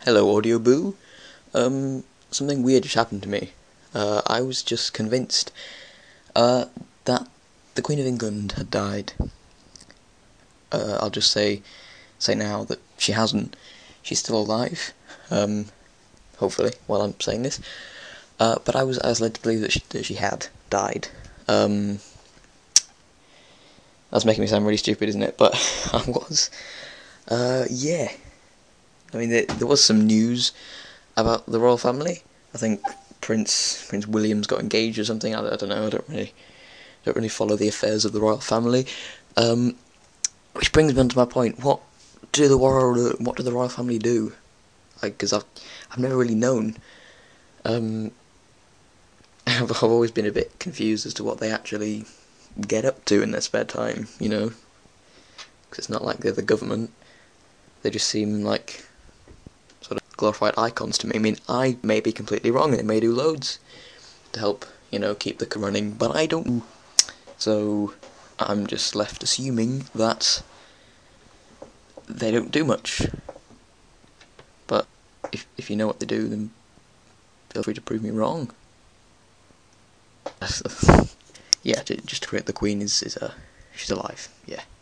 Hello, Audio Boo. Something weird just happened to me. I was just convinced that the Queen of England had died. I'll just say now that she hasn't. She's still alive. Hopefully, while I'm saying this. But I was led to believe that she had died. That's making me sound really stupid, isn't it? But I was. Yeah. I mean, there was some news about the royal family. I think Prince William's got engaged or something. I don't know. I don't really follow the affairs of the royal family. Which brings me on to my point. What do the royal family do? Because I've never really known. I've always been a bit confused as to what they actually get up to in their spare time. Because it's not like they're the government. They just seem like sort of glorified icons to me. I mean, I may be completely wrong, and they may do loads to help, keep the running, but I don't. So I'm just left assuming that they don't do much. But if you know what they do, then feel free to prove me wrong. Yeah, just to correct, the Queen is she's alive. Yeah.